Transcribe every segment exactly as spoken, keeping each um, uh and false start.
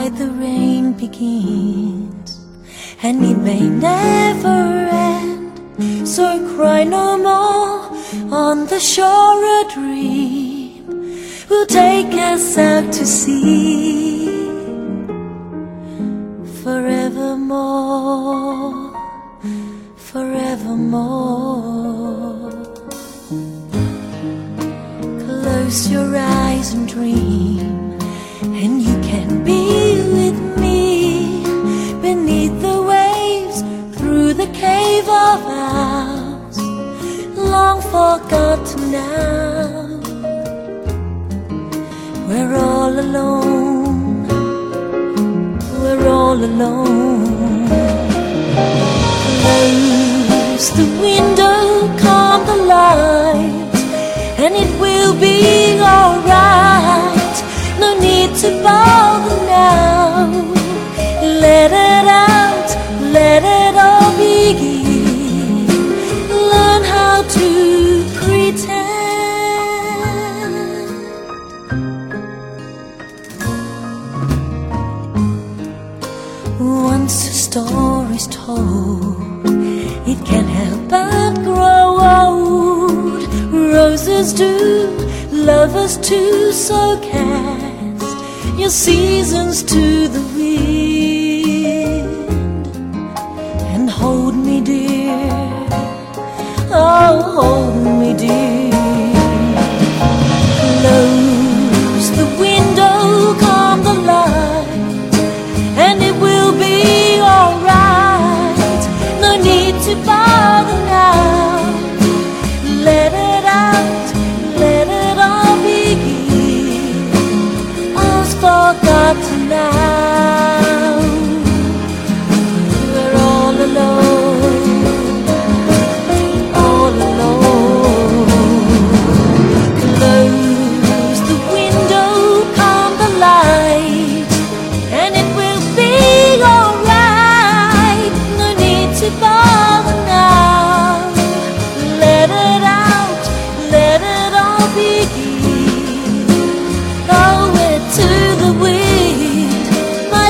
night the rain begins, and it may never end. So cry no more. On the shore a dream will take us out to sea forevermore, forevermore. Close your eyes and dream, and you can be with me beneath the waves, through the cave of ours, long forgotten now. We're all alone, we're all alone. Close the window, calm the light, and it will be alright. No need to bother now. Let it out, let it all begin. Learn how to pretend. Once a story's told, it can't help but grow old. Roses do, lovers too, so cast your seasons to the wind and hold me dear, oh hold me dear. Close the window, calm the light, and it will be alright. No need to bother now. Let it out, let it all begin. All's forgotten now. We're all alone, all alone. Close the window, calm the light, and it will be alright. No need to bother now. Let it out, let it all begin. Throw it to the wind, my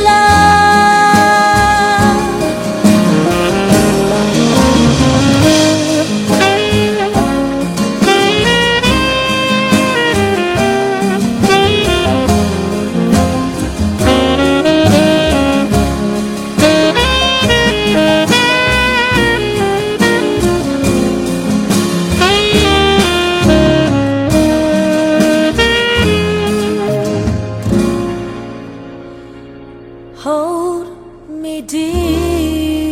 hold me dear.